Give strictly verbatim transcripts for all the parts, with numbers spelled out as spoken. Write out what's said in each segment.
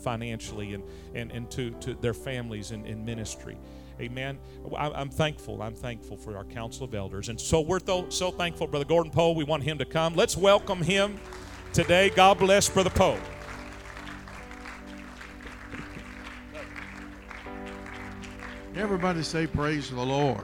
financially and, and, and to, to their families in, in ministry. Amen. I, I'm thankful. I'm thankful for our council of elders. And so we're th- so thankful, Brother Gordon Poe. We want him to come. Let's welcome him today. God bless Brother Poe. Everybody say praise the Lord.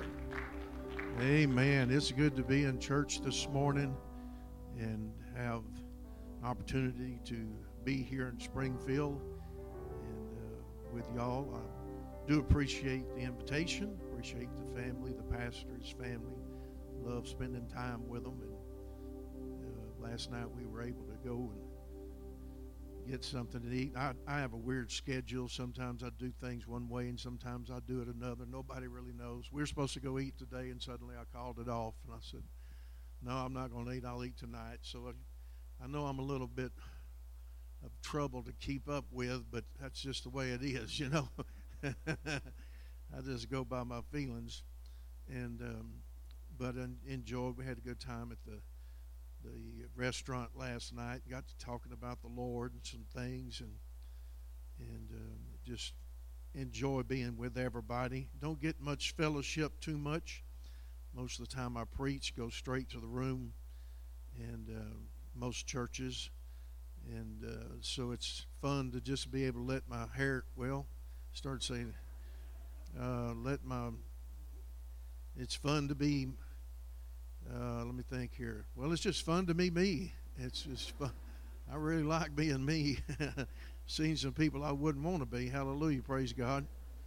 Amen. It's good to be in church this morning and have an opportunity to be here in Springfield and uh, with y'all. I do appreciate the invitation, appreciate the family, the pastor's family. Love spending time with them. And uh, last night we were able to go and get something to eat. I, I have a weird schedule. Sometimes I do things one way and sometimes I do it another. Nobody really knows. We were supposed to go eat today and suddenly I called it off and I said, no, I'm not going to eat. I'll eat tonight. So I, I know I'm a little bit of trouble to keep up with, but that's just the way it is, you know. I just go by my feelings. And um, but I enjoyed. We had a good time at the the restaurant last night. Got to talking about the Lord and some things, and and um, just enjoy being with everybody. Don't get much fellowship too much. Most of the time I preach, go straight to the room, and uh, most churches, and uh, so it's fun to just be able to let my hair, well, start saying, uh, let my, it's fun to be, uh, let me think here. Well, it's just fun to be me. It's just fun. I really like being me. Seen some people I wouldn't want to be. Hallelujah, praise God.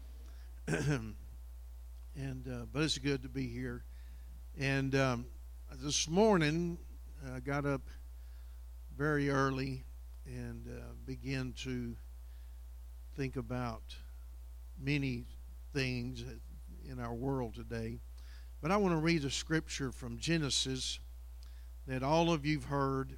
and uh, but it's good to be here. And um, this morning, I uh, got up very early and uh, began to think about many things in our world today. But I want to read a scripture from Genesis that all of you've heard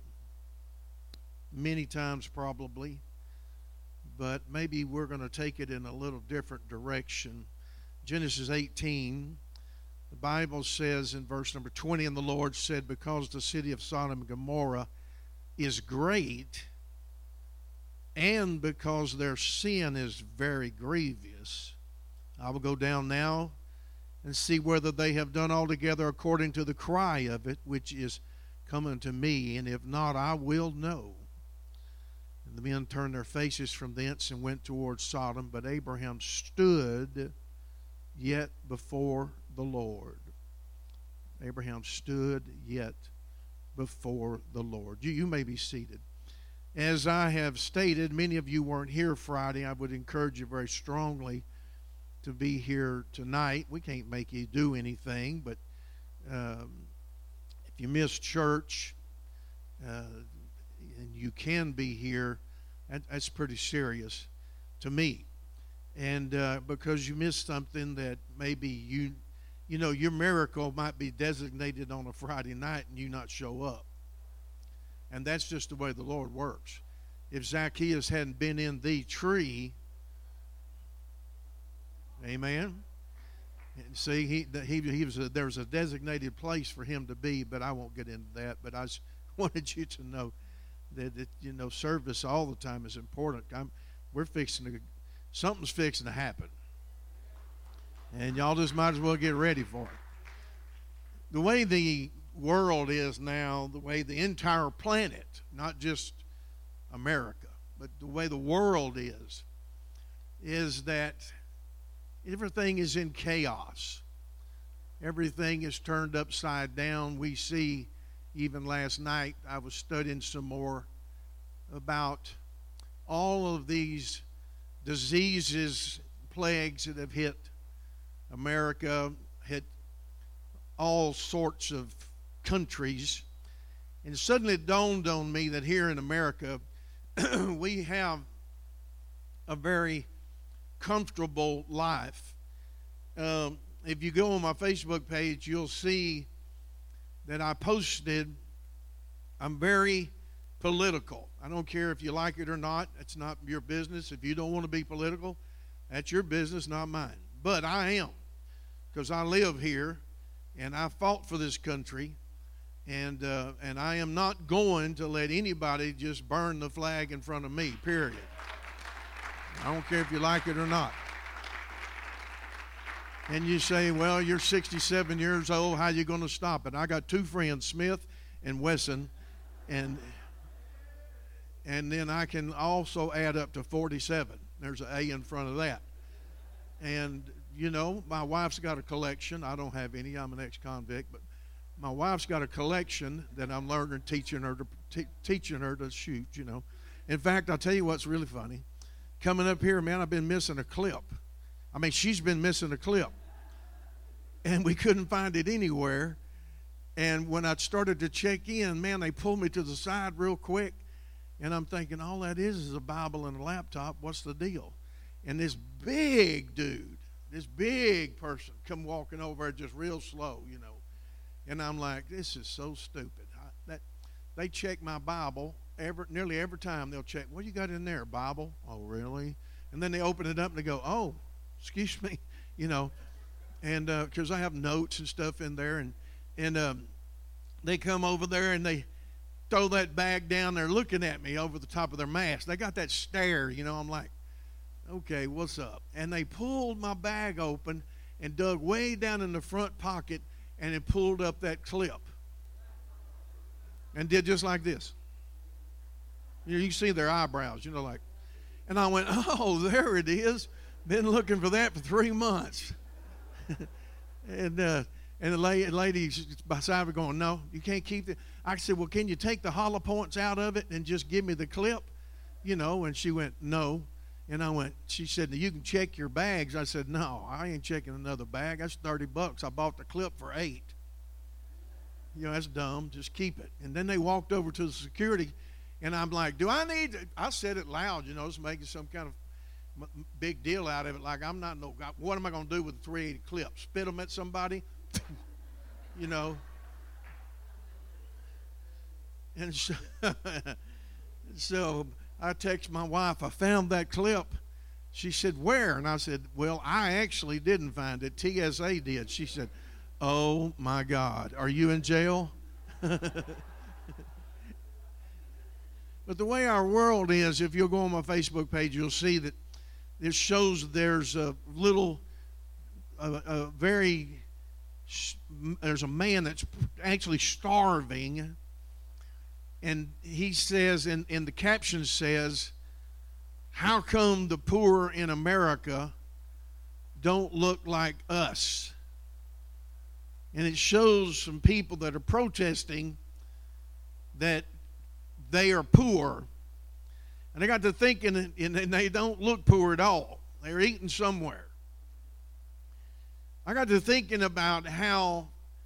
many times probably, but maybe we're going to take it in a little different direction. Genesis eighteen, the Bible says in verse number twenty, and the Lord said, because the city of Sodom and Gomorrah is great, and because their sin is very grievous, I will go down now and see whether they have done altogether according to the cry of it, which is come unto me, and if not, I will know. And the men turned their faces from thence and went towards Sodom, but Abraham stood yet before the Lord. Abraham stood yet before the Lord. You, you may be seated. As I have stated, many of you weren't here Friday. I would encourage you very strongly to be here tonight. We can't make you do anything, but um, if you miss church uh, and you can be here, that, that's pretty serious to me. And uh, because you missed something that maybe you, you know, your miracle might be designated on a Friday night and you not show up. And that's just the way the Lord works. If Zacchaeus hadn't been in the tree, amen. And see, he he he was a, there was a designated place for him to be, but I won't get into that. But I just wanted you to know that, that you know service all the time is important. I'm, we're fixing to something's fixing to happen, and y'all just might as well get ready for it. The way the world is now, the way the entire planet, not just America, but the way the world is, is that everything is in chaos. Everything is turned upside down. We see, even last night, I was studying some more about all of these diseases, plagues that have hit America, hit all sorts of countries. And suddenly it dawned on me that here in America, we have a very comfortable life. Um, if you go on my Facebook page, you'll see that I posted, I'm very political. I don't care if you like it or not. It's not your business. If you don't want to be political, that's your business, not mine. But I am, because I live here and I fought for this country, and uh, and I am not going to let anybody just burn the flag in front of me, period. I don't care if you like it or not. And you say, well, you're sixty-seven years old. How you going to stop it? I got two friends, Smith and Wesson, and and then I can also add up to forty-seven. There's an A in front of that. And, you know, my wife's got a collection. I don't have any. I'm an ex-convict. But my wife's got a collection that I'm learning, teaching her to te- teaching her to shoot, you know. In fact, I'll tell you what's really funny. Coming up here, man, I've been missing a clip. I mean, she's been missing a clip. And we couldn't find it anywhere. And when I started to check in, man, they pulled me to the side real quick. And I'm thinking, all that is is a Bible and a laptop. What's the deal? And this big dude, this big person come walking over just real slow, you know. And I'm like, this is so stupid. I, that They check my Bible. Every, nearly every time they'll check, what you got in there, Bible? Oh, really? And then they open it up and they go, oh, excuse me, you know. And because uh, I have notes and stuff in there, and and um, they come over there and they throw that bag down there looking at me over the top of their mask. They got that stare, you know. I'm like, okay, what's up? And they pulled my bag open and dug way down in the front pocket, and it pulled up that clip and did just like this. You know, you see their eyebrows, you know, like. And I went, oh, there it is. Been looking for that for three months. and uh, and the lady, lady beside me going, no, you can't keep it. I said, well, can you take the hollow points out of it and just give me the clip? You know, and she went, no. And I went, she said, you can check your bags. I said, no, I ain't checking another bag. That's thirty bucks. I bought the clip for eight. You know, that's dumb. Just keep it. And then they walked over to the security, and I'm like, do I need to? I said it loud, you know, just making some kind of big deal out of it. Like, I'm not no, what am I going to do with the three eighty clip? Spit them at somebody? You know. And so, so I text my wife, I found that clip. She said, where? And I said, well, I actually didn't find it. T S A did. She said, oh, my God. Are you in jail? But the way our world is, if you'll go on my Facebook page, you'll see that it shows there's a little, a, a very, there's a man that's actually starving. And he says, and, and the caption says, how come the poor in America don't look like us? And it shows some people that are protesting that they are poor. And I got to thinking, and they don't look poor at all. They're eating somewhere. I got to thinking about how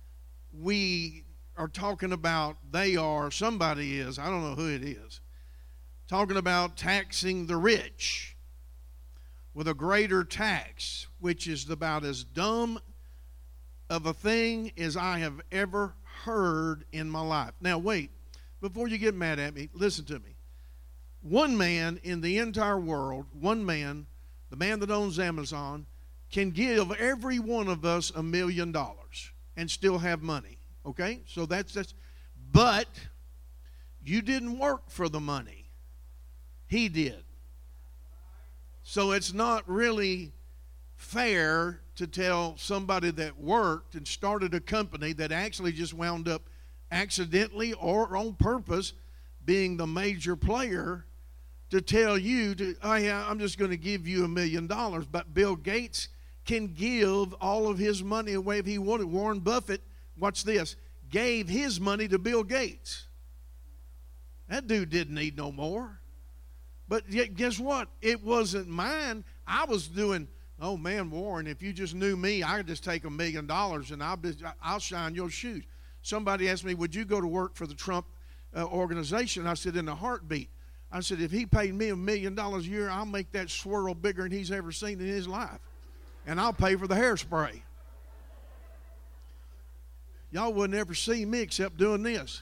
we are talking about they are, somebody is, I don't know who it is, talking about taxing the rich with a greater tax, which is about as dumb of a thing as I have ever heard in my life. Now, wait, before you get mad at me, listen to me. One man in the entire world, one man, the man that owns Amazon, can give every one of us a million dollars and still have money. Okay? So that's, that's, but you didn't work for the money. He did. So it's not really fair to tell somebody that worked and started a company that actually just wound up accidentally or on purpose being the major player to tell you, to, oh yeah, I'm just going to give you a million dollars. But Bill Gates can give all of his money away if he wanted. Warren Buffett, watch this, gave his money to Bill Gates. That dude didn't need no more. But yet, guess what? It wasn't mine. I was doing, oh man, Warren, if you just knew me, I could just take a million dollars and I'll, be, I'll shine your shoes. Somebody asked me, would you go to work for the Trump uh, organization? I said, in a heartbeat. I said, if he paid me a million dollars a year, I'll make that swirl bigger than he's ever seen in his life. And I'll pay for the hairspray. Y'all wouldn't ever see me except doing this.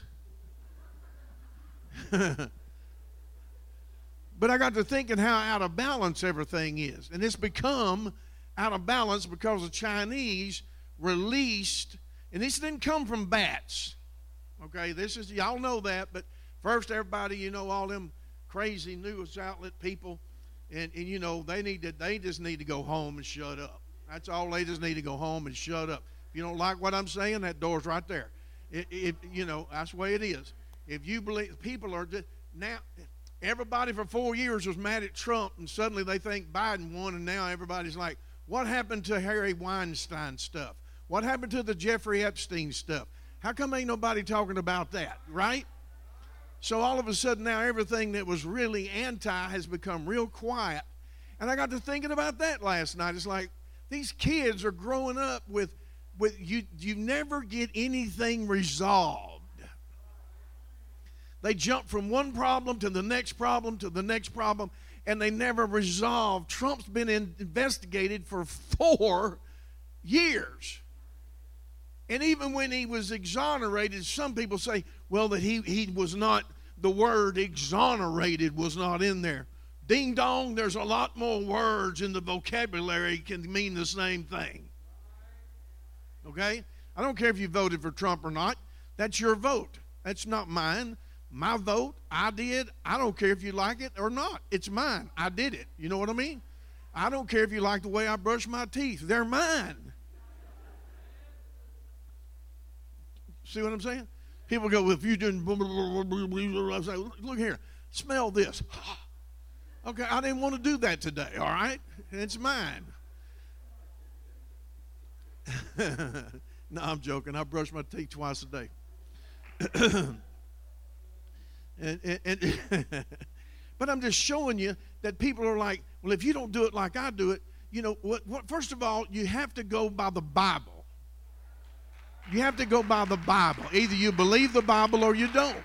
But I got to thinking how out of balance everything is. And it's become out of balance because the Chinese released, and this didn't come from bats. Okay, this is, y'all know that, but first everybody, you know, all them crazy news outlet people And, and you know, they need to, they just need to go home and shut up. That's all. They just need to go home and shut up. If you don't like what I'm saying, that door's right there. It, it, you know, that's the way it is. If you believe, people are just, now, everybody for four years was mad at Trump, and suddenly they think Biden won, and now everybody's like, what happened to Harry Weinstein stuff? What happened to the Jeffrey Epstein stuff? How come ain't nobody talking about that, right? So all of a sudden now everything that was really anti has become real quiet. And I got to thinking about that last night. It's like these kids are growing up with, with you, you never get anything resolved. They jump from one problem to the next problem to the next problem, and they never resolve. Trump's been in, investigated for four years. And even when he was exonerated, some people say, well, that he, he was not, the word exonerated was not in there. Ding dong, there's a lot more words in the vocabulary can mean the same thing. Okay? I don't care if you voted for Trump or not. That's your vote. That's not mine. My vote, I did. I don't care if you like it or not. It's mine. I did it. You know what I mean? I don't care if you like the way I brush my teeth. They're mine. See what I'm saying? People go, well, if you didn't, I say, look here, smell this. Okay, I didn't want to do that today, all right? It's mine. No, I'm joking. I brush my teeth twice a day. and, and, and but I'm just showing you that people are like, well, if you don't do it like I do it, you know, what, what, first of all, you have to go by the Bible. You have to go by the Bible. Either you believe the Bible or you don't.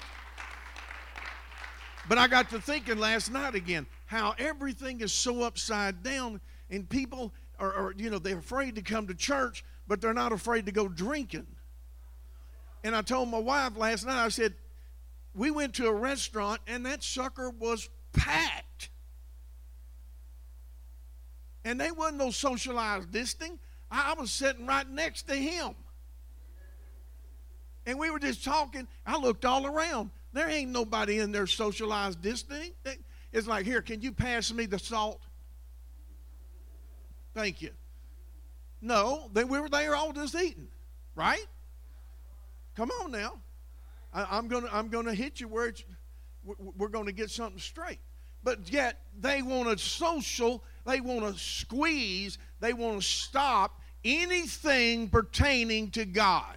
But I got to thinking last night again how everything is so upside down, and people are, are, you know, they're afraid to come to church, but they're not afraid to go drinking. And I told my wife last night, I said, we went to a restaurant, and that sucker was packed. And they wasn't no socialized distancing. I was sitting right next to him. And we were just talking. I looked all around. There ain't nobody in there socialized distancing. It's like, here, can you pass me the salt? Thank you. No, they, we were there all just eating, right? Come on now. I, I'm gonna I'm gonna hit you where it's, we're going to get something straight. But yet they want to social. They want to squeeze. They want to stop anything pertaining to God.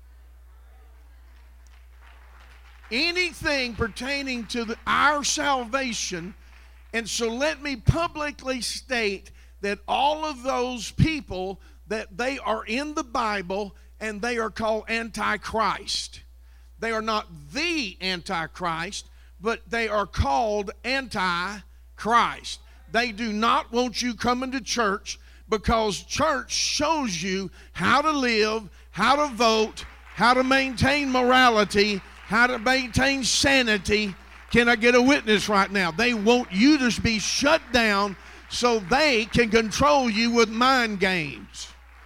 Anything pertaining to the, our salvation. And so let me publicly state that all of those people, that they are in the Bible and they are called Antichrist. They are not the Antichrist, but they are called Antichrist. They do not want you coming to church because church shows you how to live, how to vote, how to maintain morality, how to maintain sanity. Can I get a witness right now? They want you to be shut down so they can control you with mind games.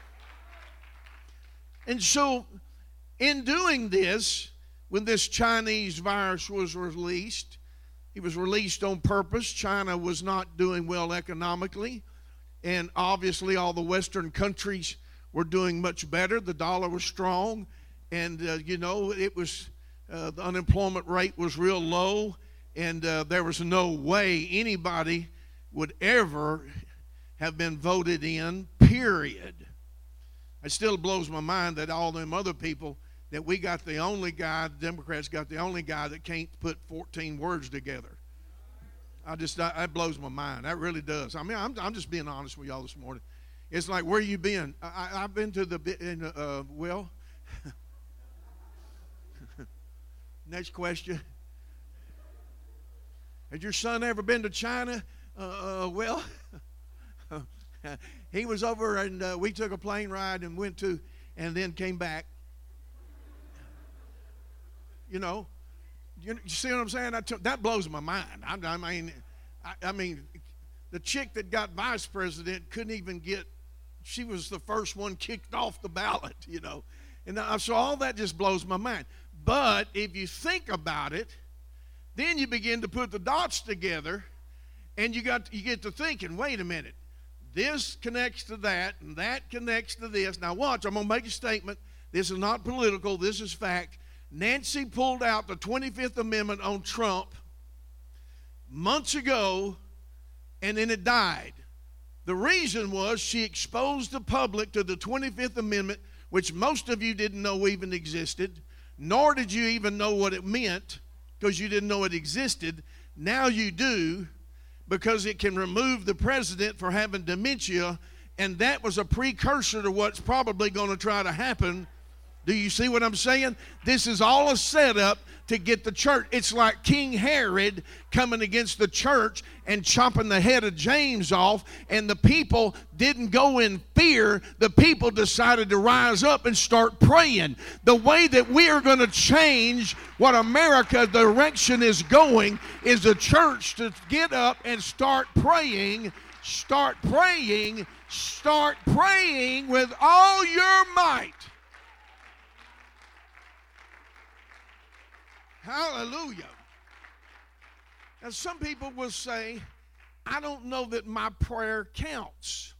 And so in doing this, when this Chinese virus was released, it was released on purpose. China was not doing well economically. And obviously all the Western countries were doing much better. The dollar was strong. And, uh, you know, it was... Uh, the unemployment rate was real low, and uh, there was no way anybody would ever have been voted in, period. It still blows my mind that all them other people, that we got the only guy, the Democrats got the only guy that can't put fourteen words together. I just, that, that blows my mind. That really does. I mean, I'm, I'm just being honest with y'all this morning. It's like, where you been? I, I've been to the, in, uh, well... Next question. Has your son ever been to China? Uh, uh, well, he was over and uh, we took a plane ride and went to, and then came back. You know, you, you see what I'm saying? I t- that blows my mind. I, I mean, I, I mean, the chick that got vice president couldn't even get. She was the first one kicked off the ballot. You know, and uh, so all that just blows my mind. But if you think about it, then you begin to put the dots together, And you got you get to thinking, wait a minute. This connects to that, and that connects to this. Now watch, I'm going to make a statement. This is not political. This is fact. Nancy pulled out the twenty-fifth Amendment on Trump months ago, and then it died. The reason was she exposed the public to the twenty-fifth Amendment, which most of you didn't know even existed, nor did you even know what it meant because you didn't know it existed. Now you do, because it can remove the president for having dementia, and that was a precursor to what's probably going to try to happen. Do you see what I'm saying? This is all a setup to get the church. It's like King Herod coming against the church and chopping the head of James off, and the people didn't go in fear. The people decided to rise up and start praying. The way that we are going to change what America's direction is going is the church to get up and start praying, start praying, start praying with all your might. Hallelujah. Now, some people will say, I don't know that my prayer counts.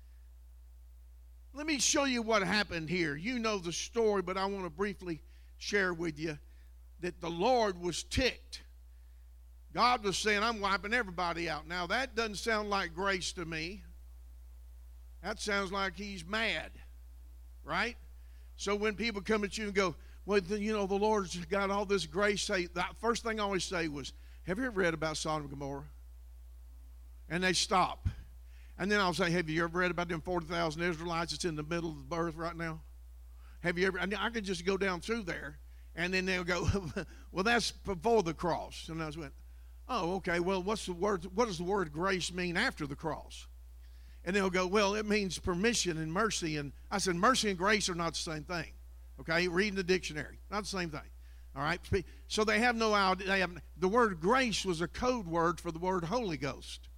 Let me show you what happened here. You know the story, but I want to briefly share with you that the Lord was ticked. God was saying, I'm wiping everybody out. Now, that doesn't sound like grace to me. That sounds like he's mad, right? So when people come at you and go, well, you know, the Lord's got all this grace. Say, the first thing I always say was, have you ever read about Sodom and Gomorrah? And they stop. And then I'll say, have you ever read about them forty thousand Israelites that's in the middle of the earth right now? Have you ever? And I could just go down through there, and then they'll go, well, that's before the cross. And I went, oh, okay, well, what's the word? What does the word grace mean after the cross? And they'll go, well, it means permission and mercy. And I said, mercy and grace are not the same thing. Okay, reading the dictionary, not the same thing. All right, so they have no idea. They have, the word grace was a code word for the word Holy Ghost,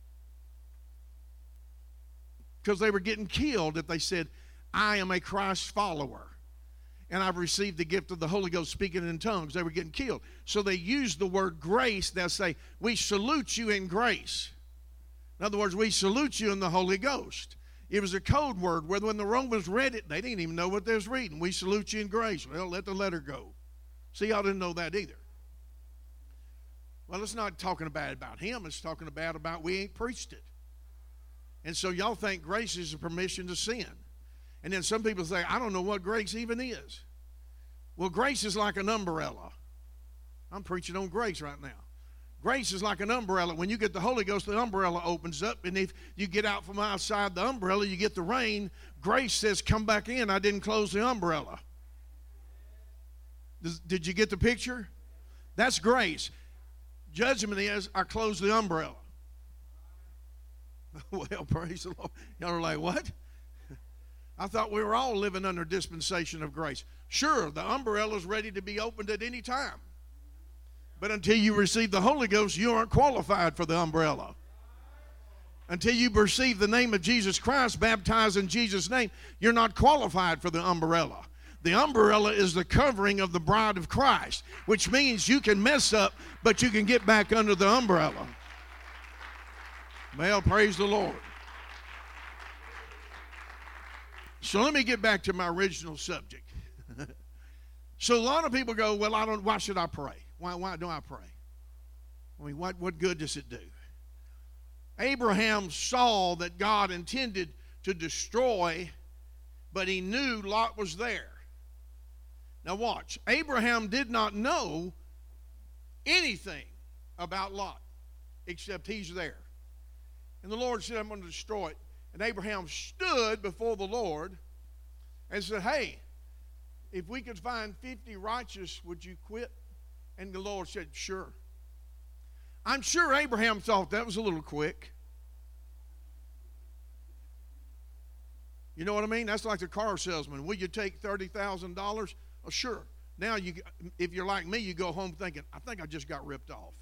because they were getting killed if they said, I am a Christ follower and I've received the gift of the Holy Ghost speaking in tongues. They were getting killed. So they used the word grace. They'll say, we salute you in grace. In other words, we salute you in the Holy Ghost. It was a code word where when the Romans read it, they didn't even know what they was reading. We salute you in grace. Well, let the letter go. See, y'all didn't know that either. Well, it's not talking bad about him. It's talking bad about we ain't preached it. And so y'all think grace is a permission to sin. And then some people say, I don't know what grace even is. Well, grace is like an umbrella. I'm preaching on grace right now. Grace is like an umbrella. When you get the Holy Ghost, the umbrella opens up, and if you get out from outside the umbrella, you get the rain. Grace says, come back in. I didn't close the umbrella. Does, did you get the picture? That's grace. Judgment is, I closed the umbrella. Well, praise the Lord. Y'all are like, what? I thought we were all living under dispensation of grace. Sure, the umbrella is ready to be opened at any time. But until you receive the Holy Ghost, you aren't qualified for the umbrella. Until you receive the name of Jesus Christ, baptized in Jesus' name, you're not qualified for the umbrella. The umbrella is the covering of the bride of Christ, which means you can mess up, but you can get back under the umbrella. Well, praise the Lord. So let me get back to my original subject. So a lot of people go, well, I don't. Why should I pray? Why, why do I pray? I mean, what, what good does it do? Abraham saw that God intended to destroy, but he knew Lot was there. Now watch. Abraham did not know anything about Lot except he's there. And the Lord said, I'm going to destroy it. And Abraham stood before the Lord and said, hey, if we could find fifty righteous, would you quit? And the Lord said, sure. I'm sure Abraham thought that was a little quick. You know what I mean? That's like the car salesman. Will you take thirty thousand dollars? Oh, sure. Now, you, if you're like me, you go home thinking, I think I just got ripped off.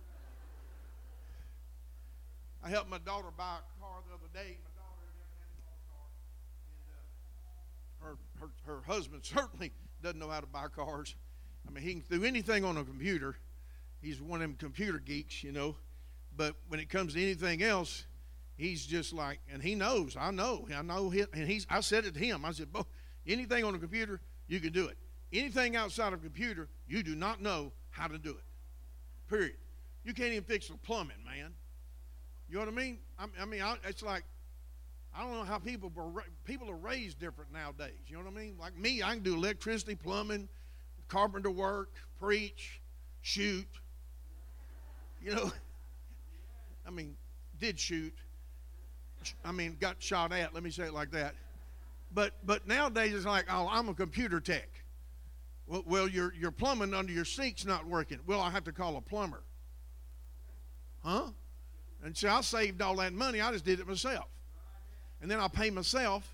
I helped my daughter buy a car the other day. My daughter never had a car. And, uh, her, her, her husband certainly doesn't know how to buy cars. I mean, he can do anything on a computer. He's one of them computer geeks, you know. But when it comes to anything else, he's just like, and he knows, I know, I know, he, and he's, I said it to him. I said, Bo, anything on a computer, you can do it. Anything outside of a computer, you do not know how to do it. Period. You can't even fix the plumbing, man. You know what I mean? I, I mean, I, it's like, I don't know how people were, people are raised different nowadays. You know what I mean? Like me, I can do electricity, plumbing, carpenter work, preach, shoot. You know, I mean, did shoot. I mean, got shot at, let me say it like that. But but nowadays it's like, oh, I'm a computer tech. Well, well your, your plumbing under your sink's not working. Well, I have to call a plumber. Huh? And so I saved all that money. I just did it myself. And then I'll pay myself.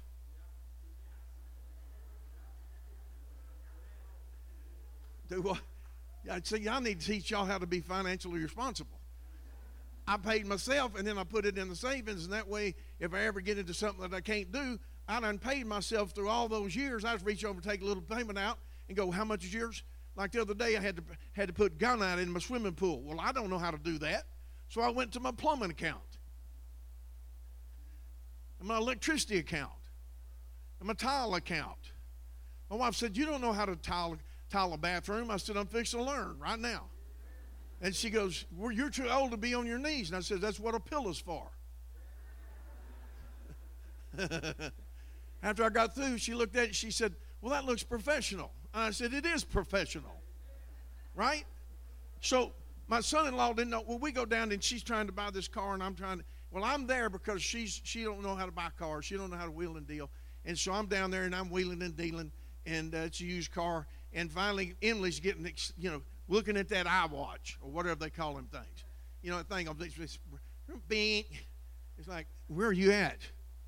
Do what? Yeah, see, I need to teach y'all how to be financially responsible. I paid myself, and then I put it in the savings, and that way, if I ever get into something that I can't do, I done paid myself through all those years. I just reach over, take a little payment out, and go, how much is yours? Like the other day, I had to had to put gunite in my swimming pool. Well, I don't know how to do that, so I went to my plumbing account, and my electricity account, and my tile account. My wife said, you don't know how to tile, tile a bathroom. I said, I'm fixing to learn right now. And she goes, well, you're too old to be on your knees. And I said, that's what a pillow's for. After I got through, she looked at it. She said, well, that looks professional. And I said, it is professional. Right? So my son-in-law didn't know. Well, we go down, and she's trying to buy this car, and I'm trying to. Well, I'm there because she's she don't know how to buy cars. She don't know how to wheel and deal. And so I'm down there, and I'm wheeling and dealing, and uh, it's a used car. And finally, Emily's getting, you know, looking at that iWatch or whatever they call them things. You know, that thing of this, this bing. It's like, where are you at?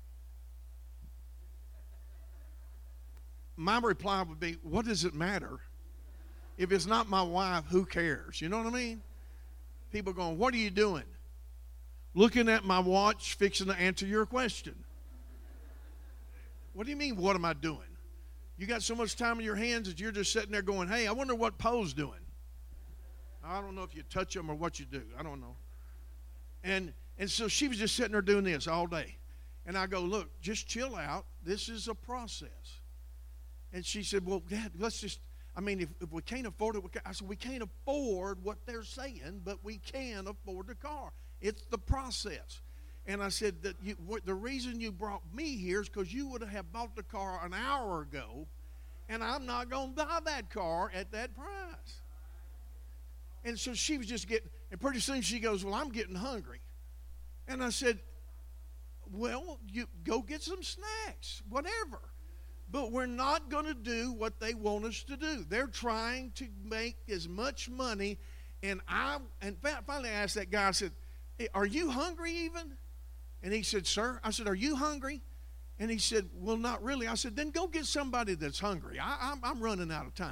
My reply would be, what does it matter? If it's not my wife, who cares? You know what I mean? People going, what are you doing? Looking at my watch, fixing to answer your question. What do you mean, what am I doing? You got so much time in your hands that you're just sitting there going, hey, I wonder what Poe's doing. I don't know if you touch them or what you do. I don't know. And and so she was just sitting there doing this all day. And I go, look, just chill out. This is a process. And she said, well, Dad, let's just, I mean, if, if we can't afford it, we can't. I said, we can't afford what they're saying, but we can afford the car. It's the process. And I said, that you, what, the reason you brought me here is because you would have bought the car an hour ago, and I'm not going to buy that car at that price. And so she was just getting, and pretty soon she goes, well, I'm getting hungry. And I said, well, you go get some snacks, whatever. But we're not going to do what they want us to do. They're trying to make as much money. And I, and finally I asked that guy, I said, hey, are you hungry even? And he said, sir. I said, are you hungry? And he said, well, not really. I said, then go get somebody that's hungry. I, I'm, I'm running out of time.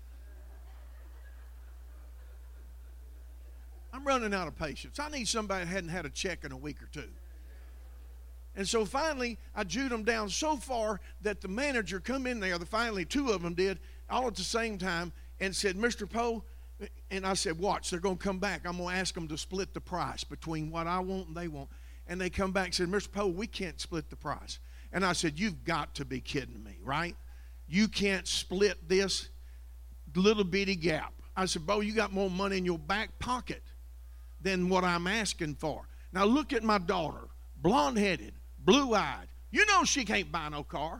I'm running out of patience. I need somebody that hadn't had a check in a week or two. And so finally, I jewed them down so far that the manager come in there, the finally two of them did, all at the same time, and said, Mister Poe, and I said, watch, they're going to come back. I'm going to ask them to split the price between what I want and they want. And they come back and said, Mister Poe, we can't split the price. And I said, you've got to be kidding me, right? You can't split this little bitty gap. I said, Bo, you got more money in your back pocket than what I'm asking for. Now look at my daughter, blonde-headed, blue-eyed. You know she can't buy no car.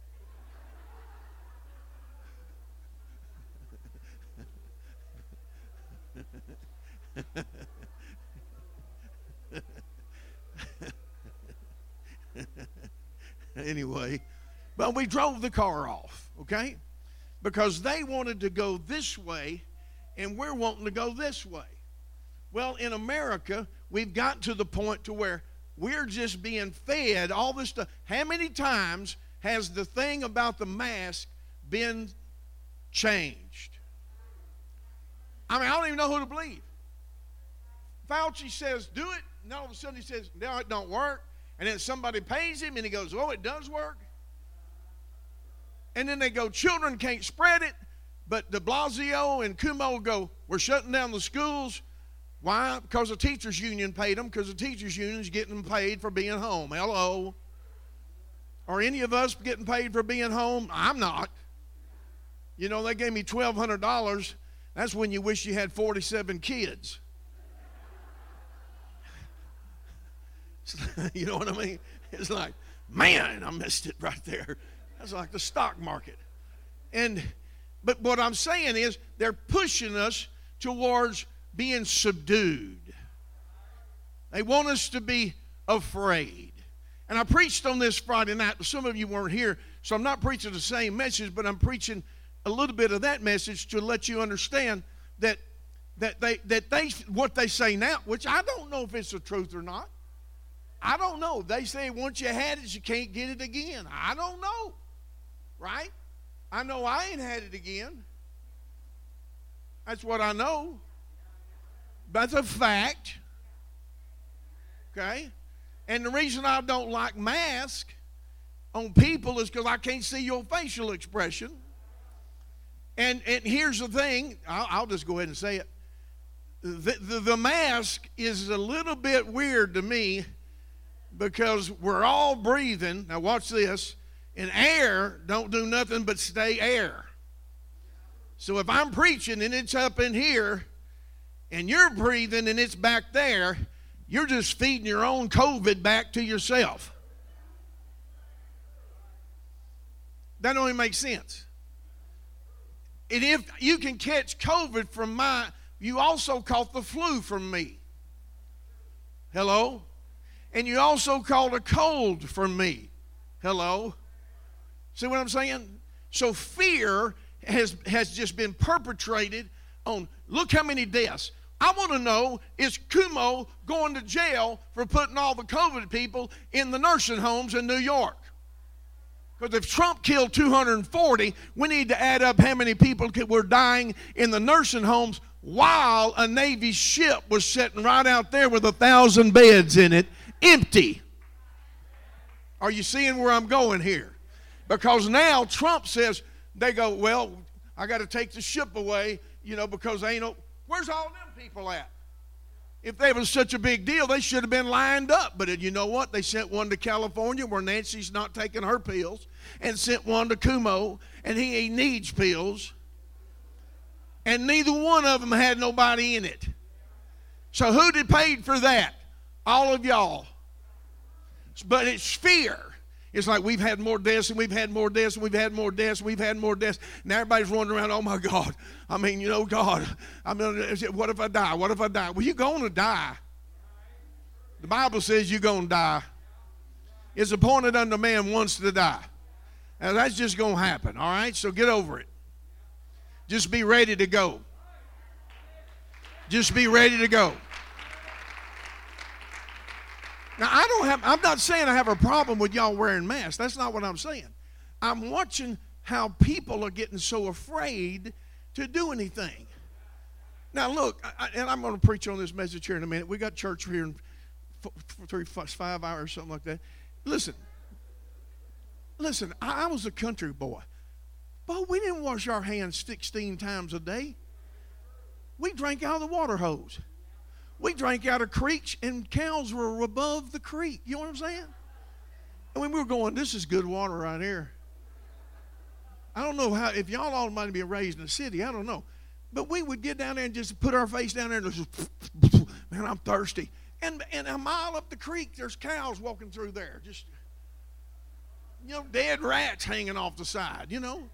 Anyway, but we drove the car off, okay? Because they wanted to go this way, and we're wanting to go this way. Well, in America, we've got to the point to where we're just being fed all this stuff. How many times has the thing about the mask been changed? I mean, I don't even know who to believe. Fauci says, do it, and all of a sudden he says, no, it don't work. And then somebody pays him, and he goes, oh, it does work. And then they go, children can't spread it, but de Blasio and Cuomo go, we're shutting down the schools. Why? Because the teachers union paid them, because the teachers union is getting them paid for being home. Hello. Are any of us getting paid for being home? I'm not. You know, they gave me twelve hundred dollars. That's when you wish you had forty-seven kids. You know what I mean? It's like, man, I missed it right there. That's like the stock market. And but what I'm saying is they're pushing us towards being subdued. They want us to be afraid. And I preached on this Friday night. Some of you weren't here, so I'm not preaching the same message, but I'm preaching a little bit of that message to let you understand that that they that they what they say now, which I don't know if it's the truth or not. I don't know. They say once you had it, you can't get it again. I don't know. Right? I know I ain't had it again. That's what I know. That's a fact. Okay? And the reason I don't like masks on people is because I can't see your facial expression. And and here's the thing. I'll, I'll just go ahead and say it. The, the, the mask is a little bit weird to me because we're all breathing. Now watch this. And air don't do nothing but stay air. So if I'm preaching and it's up in here, and you're breathing and it's back there, you're just feeding your own COVID back to yourself. That don't even make sense. And if you can catch COVID from my, you also caught the flu from me. Hello? And you also caught a cold from me. Hello? See what I'm saying? So fear has, has just been perpetrated on, look how many deaths. I want to know, is Cuomo going to jail for putting all the COVID people in the nursing homes in New York? Because if Trump killed two hundred forty, we need to add up how many people were dying in the nursing homes while a Navy ship was sitting right out there with a thousand beds in it, empty. Are you seeing where I'm going here? Because now Trump says, they go, well, I got to take the ship away, you know, because they ain't no, where's all them people at? If they was such a big deal, they should have been lined up. But you know what? They sent one to California where Nancy's not taking her pills, and sent one to Cuomo, and he, he needs pills. And neither one of them had nobody in it. So who did paid for that? All of y'all. But it's fear. It's like we've had more deaths and we've had more deaths and we've had more deaths and we've had more deaths. Now everybody's wandering around, oh my God. I mean, you know, God, I mean, what if I die? What if I die? Well, you're going to die. The Bible says you're going to die. It's appointed unto man once to die. Now that's just going to happen, all right? So get over it. Just be ready to go. Just be ready to go. Now, I don't have, I'm not saying I have a problem with y'all wearing masks. That's not what I'm saying. I'm watching how people are getting so afraid to do anything. Now, look, I, and I'm going to preach on this message here in a minute. We got church here in three, five hours, something like that. Listen, listen, I, I was a country boy. But we didn't wash our hands sixteen times a day. We drank out of the water hose. We drank out of creeks, and cows were above the creek. You know what I'm saying? I mean, we were going, this is good water right here. I don't know how, if y'all all might be raised in the city, I don't know. But we would get down there and just put our face down there and just, man, I'm thirsty. And, and a mile up the creek, there's cows walking through there. Just, you know, dead rats hanging off the side, you know.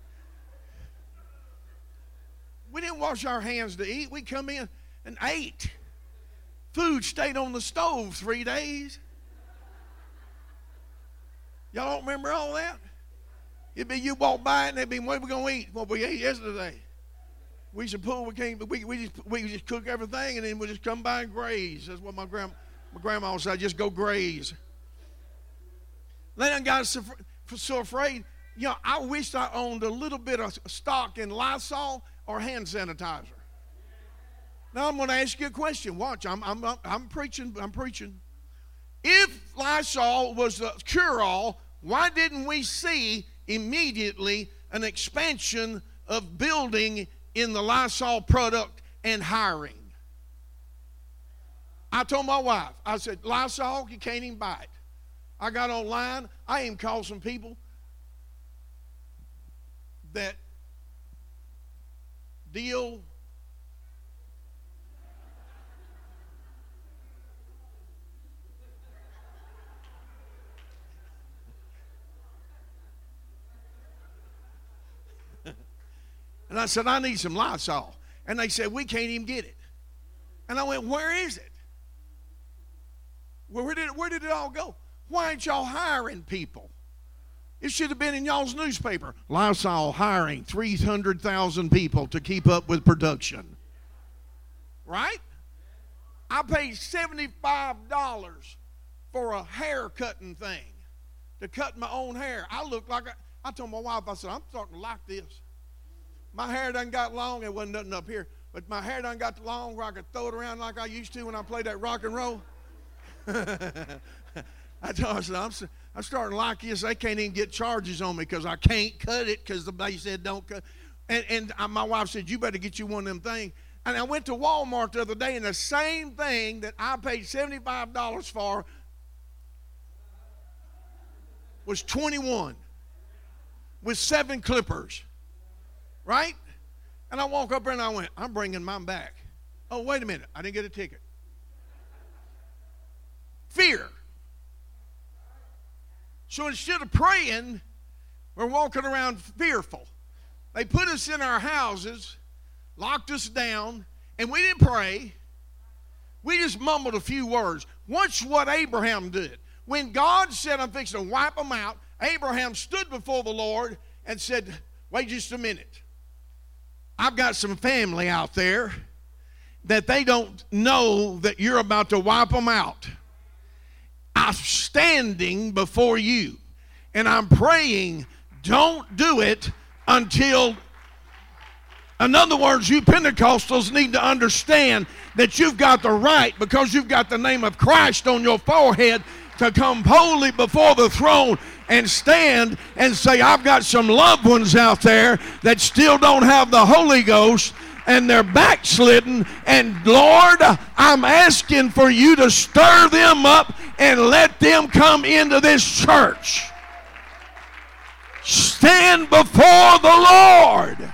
We didn't wash our hands to eat. We come in and ate. Food stayed on the stove three days. Y'all don't remember all that? It'd be you walk by it and they'd be, what are we going to eat? What we ate yesterday. We should pull, we can't, we, we, just, we just cook everything and then we just come by and graze. That's what my, grand, my grandma said, just go graze. Then I got so, so afraid, you know, I wished I owned a little bit of stock in Lysol or hand sanitizer. Now I'm going to ask you a question. Watch, I'm, I'm, I'm preaching, I'm preaching. If Lysol was a cure-all, why didn't we see immediately an expansion of building in the Lysol product and hiring? I told my wife, I said, Lysol, you can't even buy it. I got online. I even called some people that deal and I said, I need some Lysol. And they said, we can't even get it. And I went, where is it? Well, where did it, where did it all go? Why ain't y'all hiring people? It should have been in y'all's newspaper. Lysol hiring three hundred thousand people to keep up with production. Right? I paid seventy-five dollars for a hair cutting thing to cut my own hair. I looked like, I, I told my wife, I said, I'm starting to like this. My hair done got long. It wasn't nothing up here. But my hair done got long where I could throw it around like I used to when I played that rock and roll. I told her, I said, I'm, I'm starting to like this. They can't even get charges on me because I can't cut it because they said don't cut. And, and I, my wife said, you better get you one of them things. And I went to Walmart the other day, and the same thing that I paid seventy-five dollars for was twenty-one with seven clippers. Right? And I walk up there and I went, I'm bringing mine back. Oh, wait a minute. I didn't get a ticket. Fear. So instead of praying, we're walking around fearful. They put us in our houses, locked us down, and we didn't pray. We just mumbled a few words. Watch what Abraham did. When God said, I'm fixing to wipe them out, Abraham stood before the Lord and said, wait just a minute. I've got some family out there that they don't know that you're about to wipe them out. I'm standing before you, and I'm praying, don't do it until, in other words, you Pentecostals need to understand that you've got the right, because you've got the name of Christ on your forehead, to come boldly before the throne and stand and say, I've got some loved ones out there that still don't have the Holy Ghost and they're backslidden, and Lord, I'm asking for you to stir them up and let them come into this church. Stand before the Lord.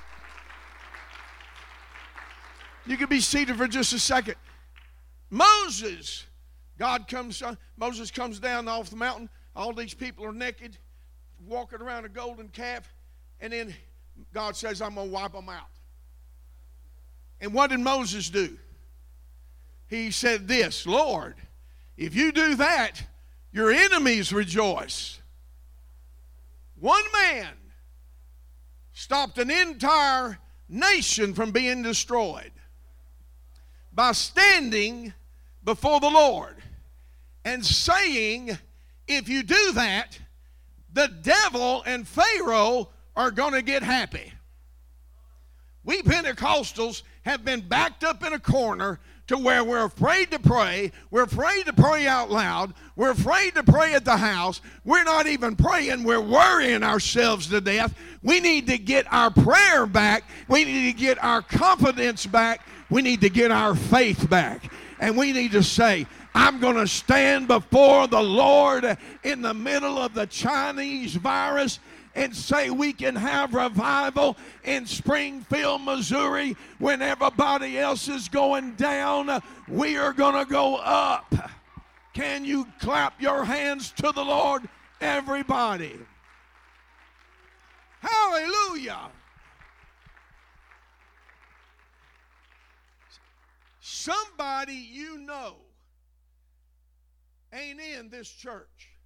You can be seated for just a second. Moses, God comes, Moses comes down off the mountain. All these people are naked, walking around a golden calf, and then God says, I'm going to wipe them out. And what did Moses do? He said this, Lord, if you do that, your enemies rejoice. One man stopped an entire nation from being destroyed by standing before the Lord and saying, if you do that, the devil and Pharaoh are going to get happy. We Pentecostals have been backed up in a corner to where we're afraid to pray. We're afraid to pray out loud. We're afraid to pray at the house. We're not even praying. We're worrying ourselves to death. We need to get our prayer back. We need to get our confidence back. We need to get our faith back. And we need to say, I'm going to stand before the Lord in the middle of the Chinese virus and say we can have revival in Springfield, Missouri. When everybody else is going down, we are going to go up. Can you clap your hands to the Lord, everybody? Hallelujah. Somebody you know ain't in this church.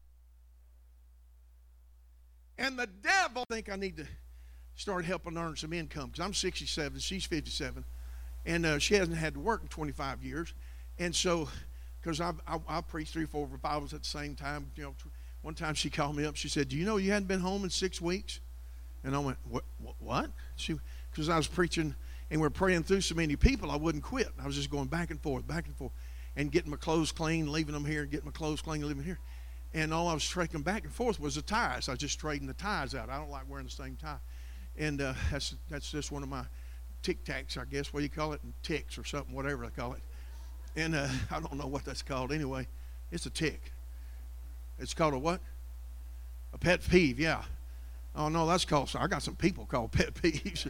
And the devil, I think I need to start helping earn some income, because I'm sixty-seven, she's fifty-seven, and uh, she hasn't had to work in twenty-five years. And so, because I've, I, I preached three or four revivals at the same time. You know, one time she called me up. She said, do you know you hadn't been home in six weeks? And I went, what? What? She, because I was preaching, and we're praying through so many people, I wouldn't quit. I was just going back and forth, back and forth, and getting my clothes clean, leaving them here, getting my clothes clean, leaving them here. And all I was trading back and forth was the ties. I was just trading the ties out. I don't like wearing the same tie. And uh, that's that's just one of my tic-tacs, I guess. What do you call it? Ticks or something, whatever they call it. And uh, I don't know what that's called anyway. It's a tick. It's called a what? A pet peeve, yeah. Oh, no, that's called, so I got some people called pet peeves.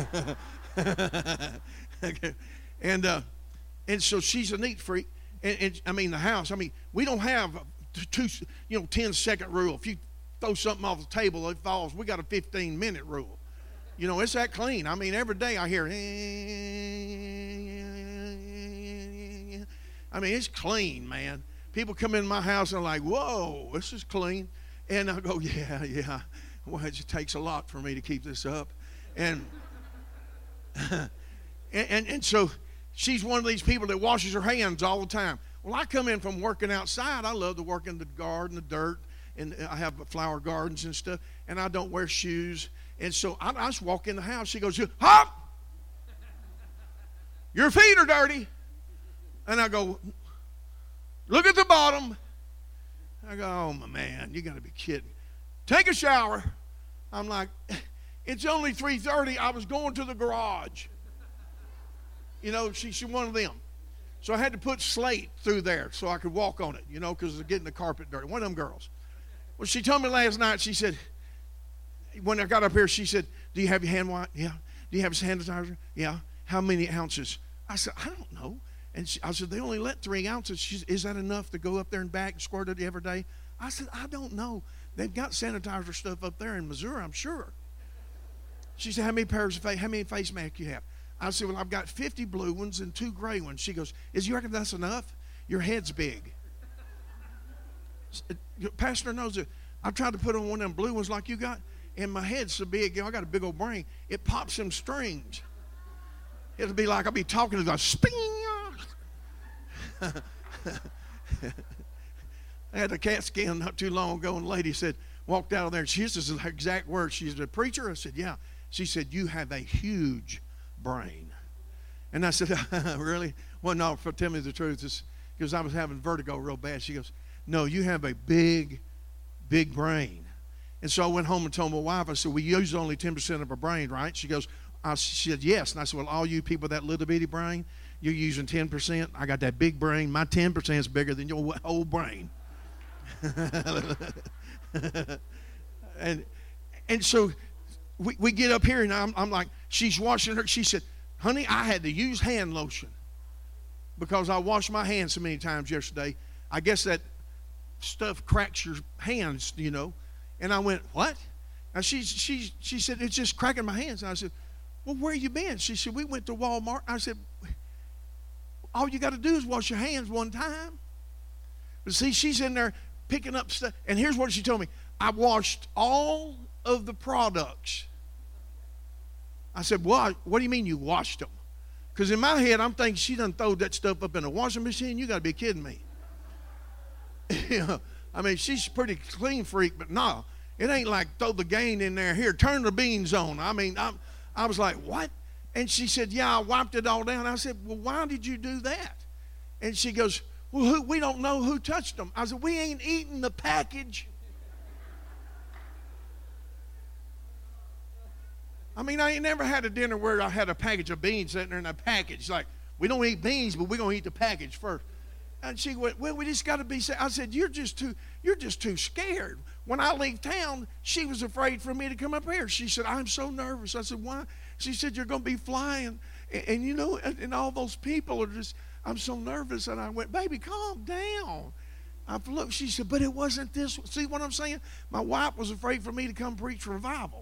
and uh, and so she's a neat freak. And, and I mean, the house, I mean, we don't have a two, you know, ten second rule. If you throw something off the table, it falls. We got a fifteen minute rule. You know, it's that clean. I mean, every day I hear, I mean, it's clean, man. People come in my house and are like, whoa, this is clean. And I go, yeah, yeah. Well, it just takes a lot for me to keep this up. And and, and, and so she's one of these people that washes her hands all the time. Well, I come in from working outside. I love to work in the garden, the dirt, and I have flower gardens and stuff, and I don't wear shoes. And so I, I just walk in the house. She goes, hop! Your feet are dirty. And I go, look at the bottom. I go, oh, my man, you got to be kidding. Take a shower. I'm like, it's only three thirty. I was going to the garage. You know, she, she's one of them. So I had to put slate through there so I could walk on it, you know, because of getting the carpet dirty. One of them girls. Well, she told me last night, she said, when I got up here, she said, do you have your hand wipe? Yeah. Do you have sanitizer? Yeah. How many ounces? I said, I don't know. And she, I said, they only let three ounces. She said, is that enough to go up there and back and squirt it every day? I said, I don't know. They've got sanitizer stuff up there in Missouri, I'm sure. She said, how many pairs of face, how many face masks you have? I said, well, I've got fifty blue ones and two gray ones. She goes, is you reckon that's enough? Your head's big. Pastor knows that. I tried to put on one of them blue ones like you got, and my head's so big, you know, I got a big old brain, it pops some strings. It'll be like I'll be talking to the sping. I had a CAT scan not too long ago, and a lady said, walked out of there, and she used the exact words. She's a preacher. I said, yeah. She said, you have a huge brain. And I said, really? Well, no, for, tell me the truth. Because I was having vertigo real bad. She goes, no, you have a big, big brain. And so I went home and told my wife, I said, we use only ten percent of our brain, right? She goes, I, she said, yes. And I said, well, all you people with that little bitty brain, you're using ten percent. I got that big brain. My ten percent is bigger than your whole brain. and and so we, we get up here, and I'm, I'm like, she's washing her. She said, honey, I had to use hand lotion because I washed my hands so many times yesterday. I guess that stuff cracks your hands, you know. And I went, what? Now she, she, she said, it's just cracking my hands. And I said, well, where you been? She said, we went to Walmart. I said, all you got to do is wash your hands one time. But see, she's in there picking up stuff. And here's what she told me. I washed all of the products. I said, well, what do you mean you washed them? Because in my head, I'm thinking she done throwed that stuff up in a washing machine. You got to be kidding me. You know, I mean, she's a pretty clean freak, but no, it ain't like throw the gain in there. Here, turn the beans on. I mean, I'm, I was like, what? And she said, yeah, I wiped it all down. I said, well, why did you do that? And she goes, well, who, we don't know who touched them. I said, we ain't eating the package. I mean, I ain't never had a dinner where I had a package of beans sitting there in a package. Like, we don't eat beans, but we're going to eat the package first. And she went, well, we just got to be safe. I said, you're just too, you're just too scared. When I leave town, she was afraid for me to come up here. She said, I'm so nervous. I said, why? She said, you're going to be flying. And, and you know, and, and all those people are just, I'm so nervous. And I went, baby, calm down. I looked, she said, but it wasn't this. See what I'm saying? My wife was afraid for me to come preach revival.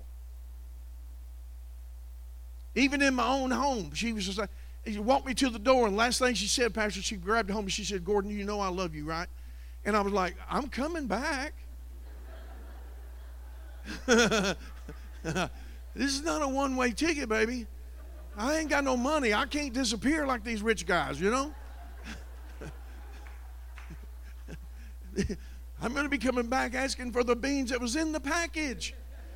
Even in my own home, she was just like, she walked me to the door, and last thing she said, Pastor, she grabbed home and she said, Gordon, you know I love you, right? And I was like, I'm coming back. This is not a one-way ticket, baby. I ain't got no money. I can't disappear like these rich guys, you know? I'm going to be coming back asking for the beans that was in the package.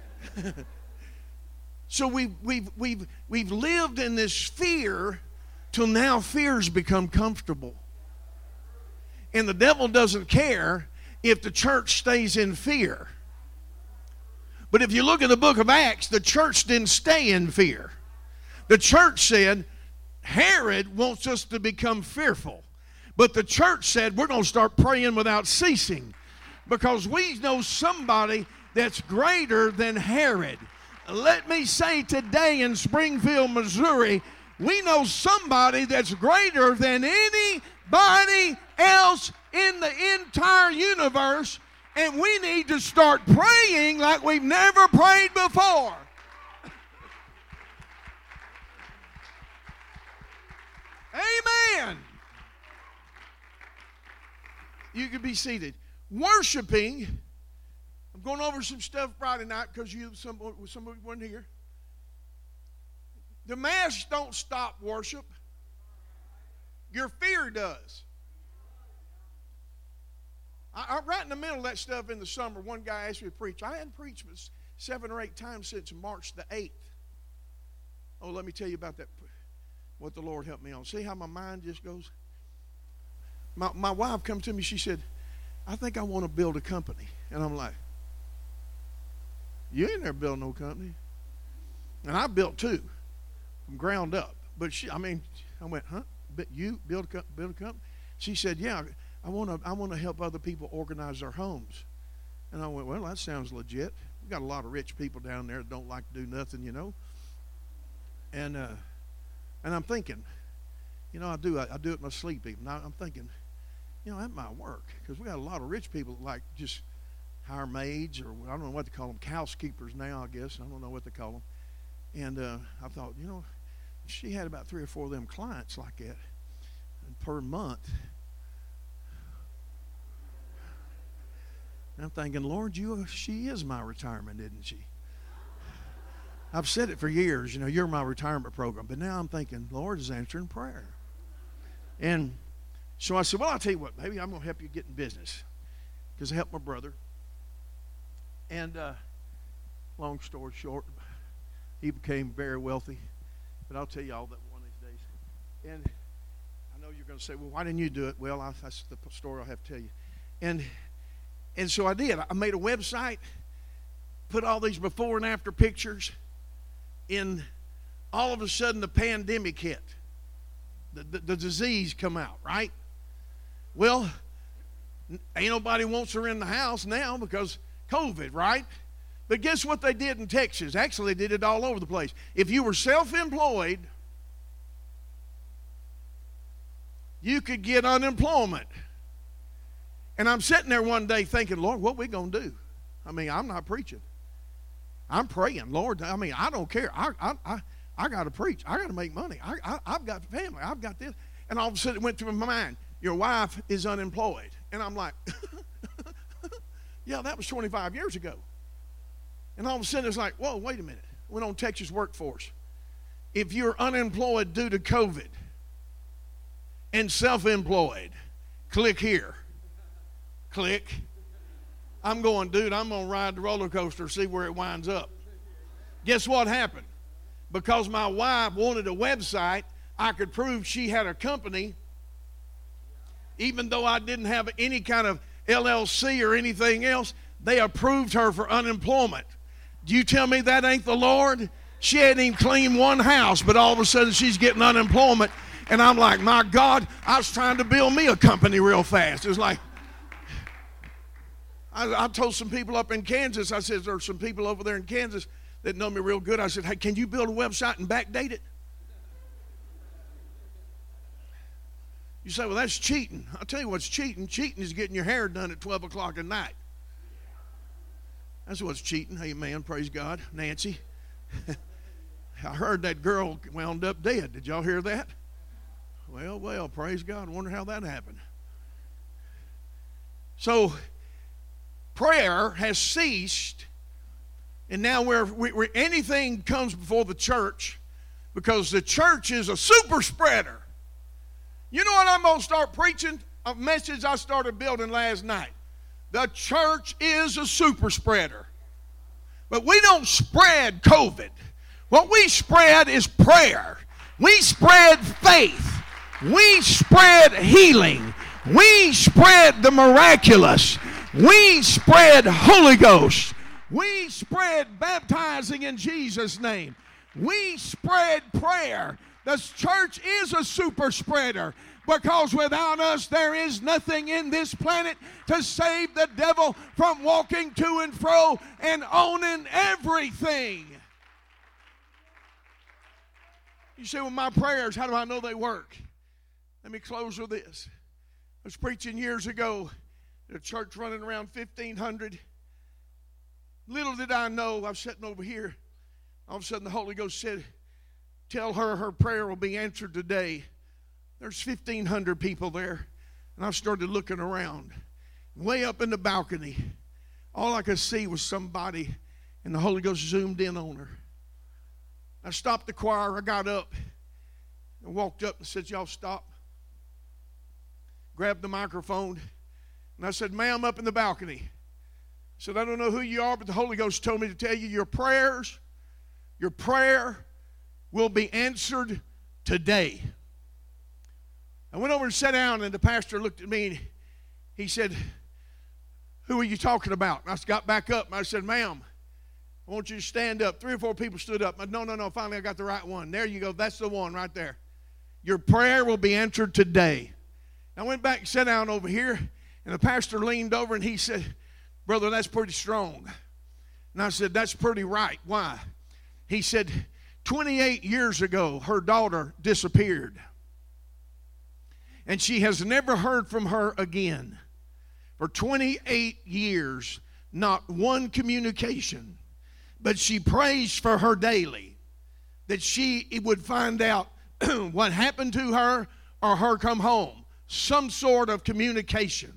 So we've, we've, we've, we've lived in this fear till now fear's become comfortable. And the devil doesn't care if the church stays in fear. But if you look at the book of Acts, the church didn't stay in fear. The church said, Herod wants us to become fearful. But the church said, we're going to start praying without ceasing, because we know somebody that's greater than Herod. Let me say today in Springfield, Missouri, we know somebody that's greater than anybody else in the entire universe, and we need to start praying like we've never prayed before. Amen. You can be seated. Worshiping. I'm going over some stuff Friday night because you some somebody wasn't here. The masks don't stop worship. Your fear does. I, I right in the middle of that stuff in the summer, one guy asked me to preach. I hadn't preached but seven or eight times since March the eighth. Oh, let me tell you about that. What the Lord helped me on. See how my mind just goes? My, my wife come to me, she said, I think I want to build a company. And I'm like, you ain't never built no company. And I built two from ground up. But she, I mean, I went, huh? But you build a, build a company? She said, yeah, I want to I want to help other people organize their homes. And I went, well, that sounds legit. We've got a lot of rich people down there that don't like to do nothing, you know. And, uh, And I'm thinking, you know, I do I, I do it in my sleep even. I, I'm thinking, you know, that might work, because we got a lot of rich people that like just hire maids, or I don't know what they call them, housekeepers now, I guess. I don't know what they call them. And uh, I thought, you know, she had about three or four of them clients like that, and per month. And I'm thinking, Lord, you she is my retirement, isn't she? I've said it for years, you know, you're my retirement program. But now I'm thinking, Lord is answering prayer. And so I said, well, I'll tell you what, baby, I'm going to help you get in business. Because I helped my brother. And uh, long story short, he became very wealthy. But I'll tell you all that one of these days. And I know you're going to say, well, why didn't you do it? Well, I, that's the story I'll have to tell you. And, and so I did. I made a website, put all these before and after pictures. In all of a sudden the pandemic hit. The, the, the disease come out, right? Well, ain't nobody wants her in the house now because COVID, right? But guess what they did in Texas? Actually, they did it all over the place. If you were self-employed, you could get unemployment. And I'm sitting there one day thinking, Lord, what are we going to do? I mean, I'm not preaching. I'm praying, Lord. I mean, I don't care. I I I, I got to preach. I got to make money. I, I I've got family. I've got this. And all of a sudden it went through my mind. Your wife is unemployed, and I'm like, yeah, that was twenty-five years ago. And all of a sudden it's like, whoa, wait a minute. Went on Texas Workforce. If you're unemployed due to COVID and self-employed, click here. Click. I'm going, dude, I'm going to ride the roller coaster, see where it winds up. Guess what happened? Because my wife wanted a website, I could prove she had a company, even though I didn't have any kind of L L C or anything else. They approved her for unemployment. Do you tell me that ain't the Lord? She hadn't even cleaned one house, but all of a sudden she's getting unemployment. And I'm like, my God, I was trying to build me a company real fast. It was like, I, I told some people up in Kansas, I said, there's some people over there in Kansas that know me real good. I said, hey, can you build a website and backdate it? You say, well, that's cheating. I'll tell you what's cheating. Cheating is getting your hair done at twelve o'clock at night. That's what's cheating. Amen. Praise God. Nancy. I heard that girl wound up dead. Did y'all hear that? Well, well, praise God. I wonder how that happened. So, prayer has ceased, and now we're, we, we, anything comes before the church, because the church is a super spreader. You know what I'm going to start preaching? A message I started building last night. The church is a super spreader. But we don't spread COVID. What we spread is prayer. We spread faith. We spread healing. We spread the miraculous. We spread Holy Ghost. We spread baptizing in Jesus' name. We spread prayer. The church is a super spreader. because without us there is nothing in this planet to save the devil from walking to and fro and owning everything. You say, well, my prayers, how do I know they work? Let me close with this. I was preaching years ago at a church running around fifteen hundred. Little did I know, I was sitting over here. All of a sudden the Holy Ghost said, tell her her prayer will be answered today. There's fifteen hundred people there. And I started looking around. Way up in the balcony, all I could see was somebody, and the Holy Ghost zoomed in on her. I stopped the choir. I got up and walked up and said, y'all stop. Grabbed the microphone. And I said, ma'am, up in the balcony. I said, I don't know who you are, but the Holy Ghost told me to tell you your prayers, your prayer will be answered today. I went over and sat down, and the pastor looked at me, and he said, who are you talking about? And I got back up, and I said, ma'am, I want you to stand up. Three or four people stood up. I said, no, no, no, finally I got the right one. There you go. That's the one right there. Your prayer will be answered today. I went back and sat down over here, and the pastor leaned over, and he said, brother, that's pretty strong. And I said, that's pretty right. Why? He said, twenty-eight years ago, her daughter disappeared. And she has never heard from her again. For twenty-eight years, not one communication. But she prays for her daily, that she would find out what happened to her or her come home. Some sort of communication.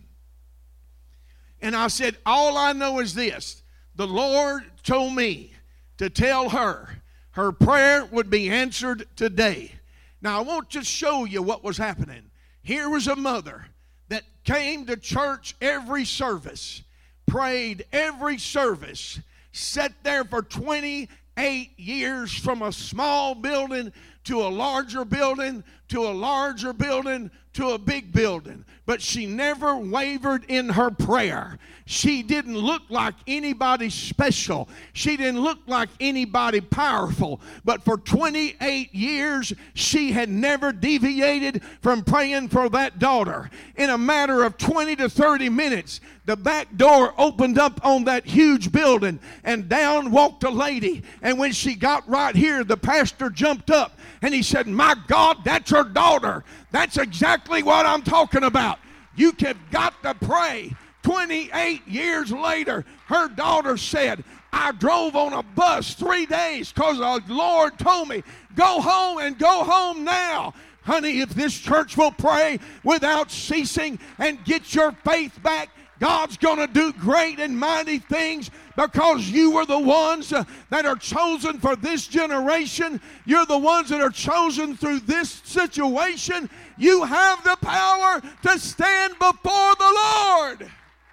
And I said, all I know is this. The Lord told me to tell her her prayer would be answered today. Now, I want to show you what was happening. Here was a mother that came to church every service, prayed every service, sat there for twenty-eight years from a small building to a larger building, to a larger building, to a big building. But she never wavered in her prayer. She didn't look like anybody special. She didn't look like anybody powerful. But for twenty-eight years, she had never deviated from praying for that daughter. In a matter of twenty to thirty minutes, the back door opened up on that huge building, and down walked a lady. And when she got right here, the pastor jumped up and he said, my God, that's her daughter. That's exactly what I'm talking about. You have got to pray. twenty-eight years later, her daughter said, I drove on a bus three days because the Lord told me, go home and go home now. Honey, if this church will pray without ceasing and get your faith back, God's going to do great and mighty things, because you were the ones uh, that are chosen for this generation. You're the ones that are chosen through this situation. You have the power to stand before the Lord.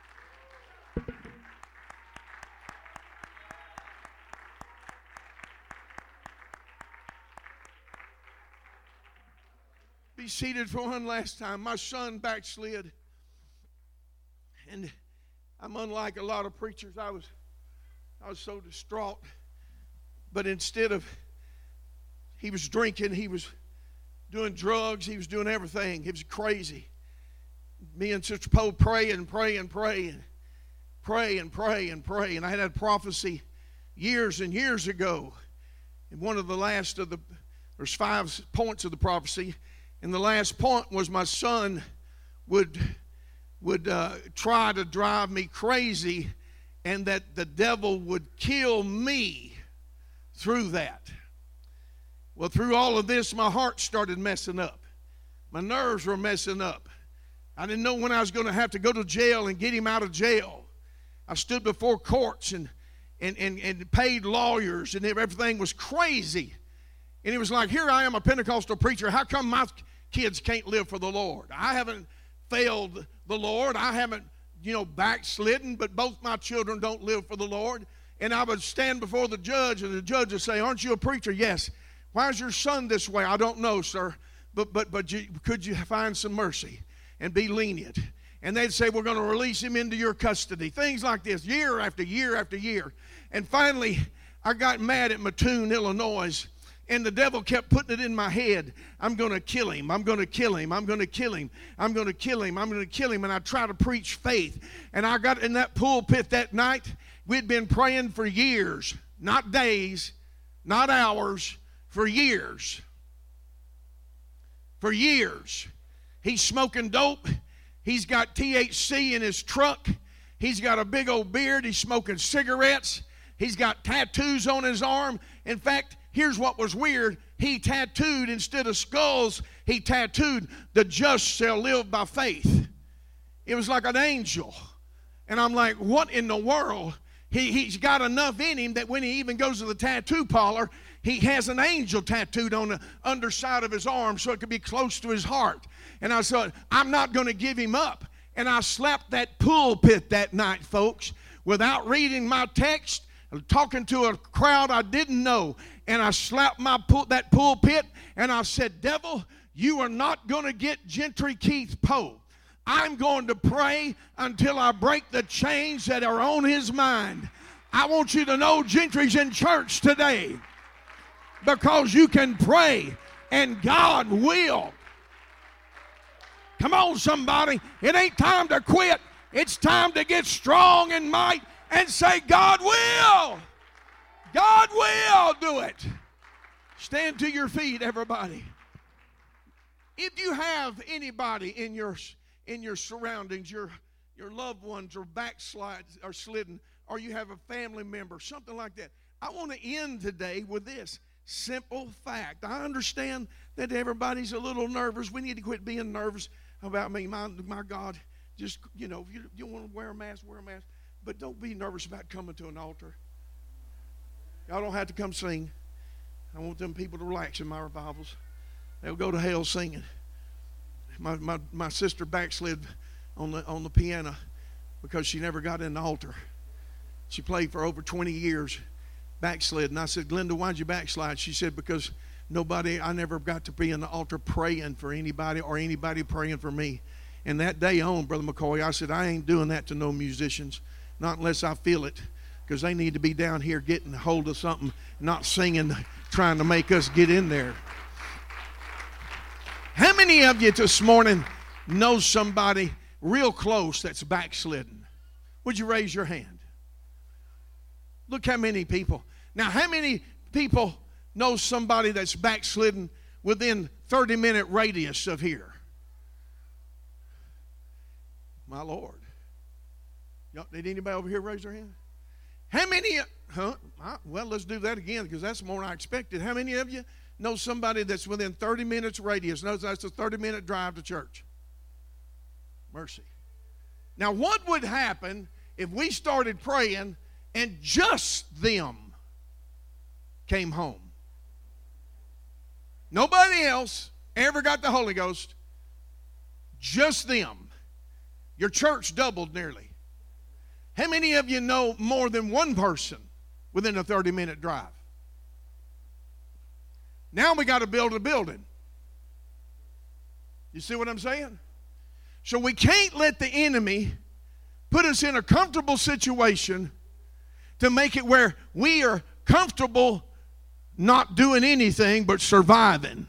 Be seated for one last time. My son backslid. And I'm unlike a lot of preachers. I was I was so distraught. But instead of, he was drinking, he was doing drugs, he was doing everything. He was crazy. Me and Sister Poe pray and pray and pray and pray and pray and pray. And I had a prophecy years and years ago. And one of the last of the, there's five points of the prophecy. And the last point was my son would would uh, try to drive me crazy, and that the devil would kill me through that. Well, through all of this, my heart started messing up. My nerves were messing up. I didn't know when I was going to have to go to jail and get him out of jail. I stood before courts and, and, and, and paid lawyers, and everything was crazy. And it was like, here I am, a Pentecostal preacher. How come my kids can't live for the Lord? I haven't failed the Lord. I haven't, you know, backslidden, but both my children don't live for the Lord. And I would stand before the judge, and the judge would say, aren't you a preacher? Yes. Why is your son this way? I don't know, sir. But but but you, could you find some mercy and be lenient? And they'd say, we're going to release him into your custody. Things like this, year after year after year. And finally, I got mad at Mattoon, Illinois, And the devil kept putting it in my head. I'm going to kill him. I'm going to kill him. I'm going to kill him. I'm going to kill him. I'm going to kill him. And I try to preach faith. And I got in that pulpit that night. We'd been praying for years, not days, not hours, for years. For years. He's smoking dope. He's got T H C in his truck. He's got a big old beard. He's smoking cigarettes. He's got tattoos on his arm. In fact, here's what was weird. He tattooed, instead of skulls, he tattooed, the just shall live by faith. It was like an angel. And I'm like, what in the world? He, he's got enough in him that when he even goes to the tattoo parlor, he has an angel tattooed on the underside of his arm so it could be close to his heart. And I said, I'm not going to give him up. And I slapped that pulpit that night, folks, without reading my text, talking to a crowd I didn't know. And I slapped my pul- that pulpit, and I said, devil, you are not going to get Gentry Keith Poe. I'm going to pray until I break the chains that are on his mind. I want you to know Gentry's in church today because you can pray and God will. Come on, somebody. It ain't time to quit. It's time to get strong in might and say, God will. God will do it. Stand to your feet, everybody. If you have anybody in your in your surroundings, your your loved ones are backslide or slidden, or you have a family member, something like that, I want to end today with this simple fact. I understand that everybody's a little nervous. We need to quit being nervous about me. My, my God, just, you know, if you, you want to wear a mask, wear a mask. But don't be nervous about coming to an altar. Y'all don't have to come sing. I want them people to relax in my revivals. They'll go to hell singing. My my, my sister backslid on the on the piano because she never got in the altar. She played for over twenty years, backslid. And I said, Glenda, why'd you backslide? She said, because nobody, I never got to be in the altar praying for anybody or anybody praying for me. And that day on, Brother McCoy, I said, I ain't doing that to no musicians, not unless I feel it, because they need to be down here getting hold of something, not singing, trying to make us get in there. How many of you this morning know somebody real close that's backslidden? Would you raise your hand? Look how many people. Now, how many people know somebody that's backslidden within thirty minute radius of here? My Lord. Did anybody over here raise their hand? How many, huh? Well, let's do that again because that's more than I expected. How many of you know somebody that's within thirty minutes radius? Knows that's a thirty minute drive to church. Mercy. Now, what would happen if we started praying and just them came home? Nobody else ever got the Holy Ghost. Just them. Your church doubled nearly. How many of you know more than one person within a thirty minute drive? Now we got to build a building. You see what I'm saying? So we can't let the enemy put us in a comfortable situation to make it where we are comfortable not doing anything but surviving.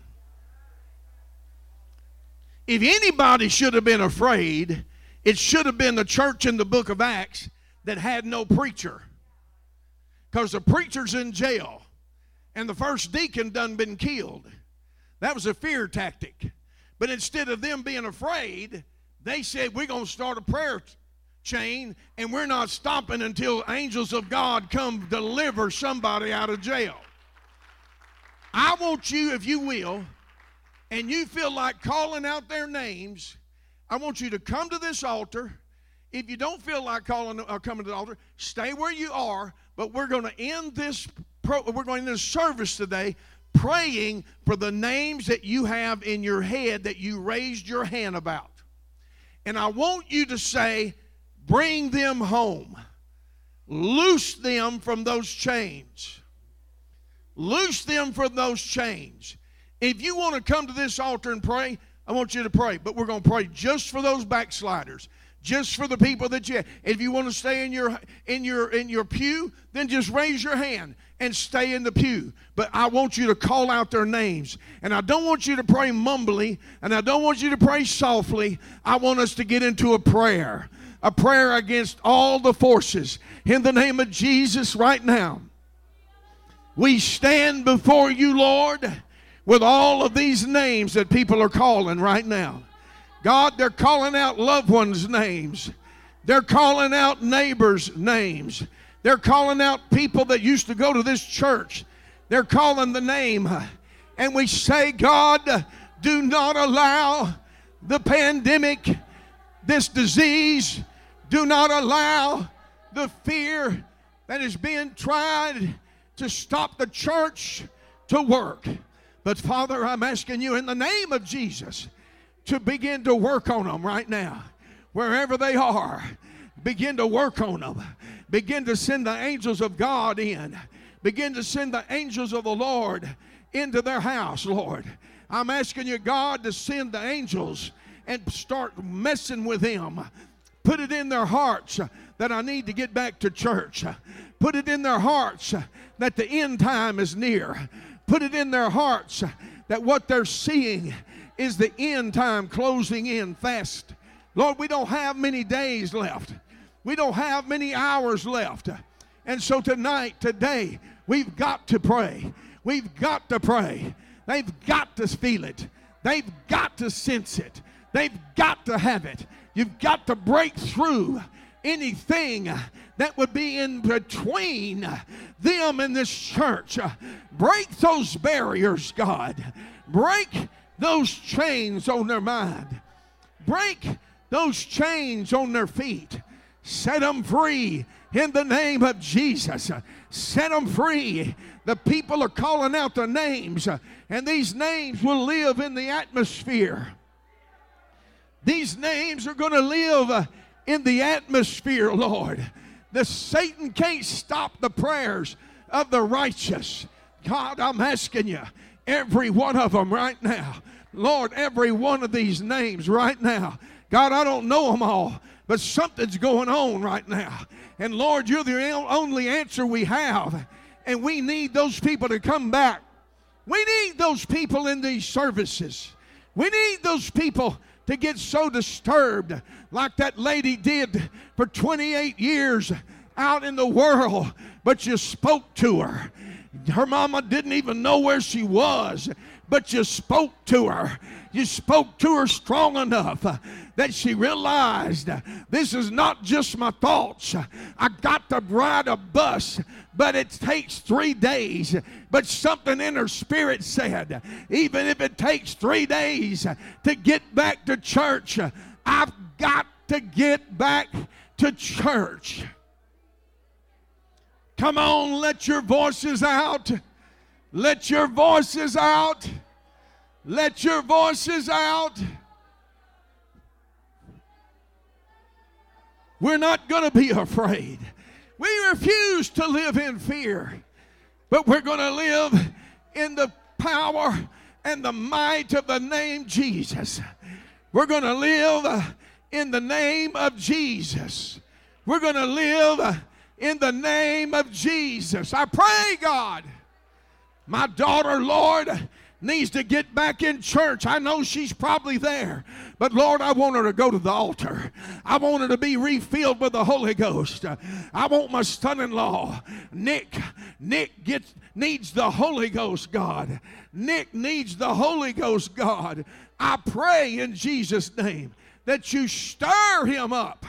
If anybody should have been afraid, it should have been the church in the book of Acts that had no preacher. Because the preacher's in jail and the first deacon done been killed. That was a fear tactic. But instead of them being afraid, they said, we're going to start a prayer chain and we're not stopping until angels of God come deliver somebody out of jail. I want you, if you will, and you feel like calling out their names, I want you to come to this altar. If you don't feel like calling or coming to the altar, stay where you are. But we're going to end this. Pro, we're going to end this service today, praying for the names that you have in your head that you raised your hand about. And I want you to say, bring them home. Loose them from those chains. Loose them from those chains. If you want to come to this altar and pray, I want you to pray. But we're going to pray just for those backsliders. Just for the people that you, if you want to stay in your in your in your pew, then just raise your hand and stay in the pew. But I want you to call out their names. And I don't want you to pray mumbly, and I don't want you to pray softly. I want us to get into a prayer. A prayer against all the forces. In the name of Jesus right now, we stand before you, Lord, with all of these names that people are calling right now. God, they're calling out loved ones' names. They're calling out neighbors' names. They're calling out people that used to go to this church. They're calling the name. And we say, God, do not allow the pandemic, this disease, do not allow the fear that is being tried to stop the church to work. But Father, I'm asking you in the name of Jesus to begin to work on them right now. Wherever they are, begin to work on them. Begin to send the angels of God in. Begin to send the angels of the Lord into their house, Lord. I'm asking you, God, to send the angels and start messing with them. Put it in their hearts that I need to get back to church. Put it in their hearts that the end time is near. Put it in their hearts that what they're seeing is the end time closing in fast. Lord, we don't have many days left. We don't have many hours left. And so tonight, today, we've got to pray. We've got to pray. They've got to feel it. They've got to sense it. They've got to have it. You've got to break through anything that would be in between them and this church. Break those barriers, God. Break those chains on their mind. Break those chains on their feet. Set them free in the name of Jesus. Set them free. The people are calling out their names, and these names will live in the atmosphere. These names are going to live in the atmosphere, Lord. The Satan can't stop the prayers of the righteous. God, I'm asking you, every one of them right now. Lord, every one of these names right now. God, I don't know them all, but something's going on right now. And Lord, you're the only answer we have. And we need those people to come back. We need those people in these services. We need those people to get so disturbed like that lady did for twenty-eight years out in the world, but you spoke to her. Her mama didn't even know where she was, but you spoke to her. You spoke to her strong enough that she realized this is not just my thoughts. I got to ride a bus, but it takes three days. But something in her spirit said, even if it takes three days to get back to church, I've got to get back to church. Come on, let your voices out. Let your voices out. Let your voices out. We're not going to be afraid. We refuse to live in fear, but we're going to live in the power and the might of the name Jesus. We're going to live in the name of Jesus. We're going to live in the name of Jesus. I pray, God, my daughter, Lord, needs to get back in church. I know she's probably there, but Lord, I want her to go to the altar. I want her to be refilled with the Holy Ghost. I want my son-in-law, Nick. Nick gets needs the Holy Ghost, God. Nick needs the Holy Ghost, God. I pray in Jesus' name that you stir him up.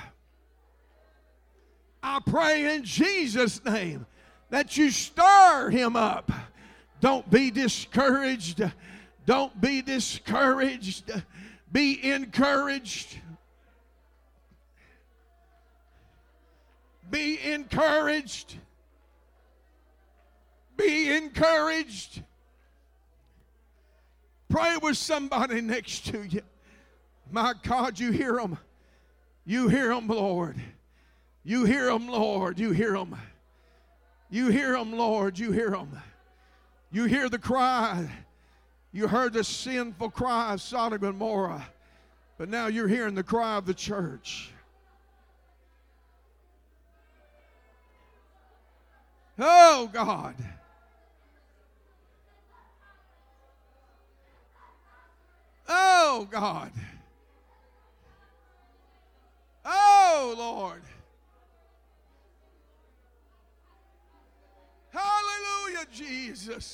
I pray in Jesus' name that you stir him up. Don't be discouraged. Don't be discouraged. Be encouraged. Be encouraged. Be encouraged. Pray with somebody next to you. My God, you hear them. You hear them, Lord. You hear them, Lord. You hear them. You hear them, Lord. You hear them. You hear the cry. You heard the sinful cry of Sodom and Gomorrah. But now you're hearing the cry of the church. Oh, God. Oh, God. Oh, Lord. Hallelujah, Jesus.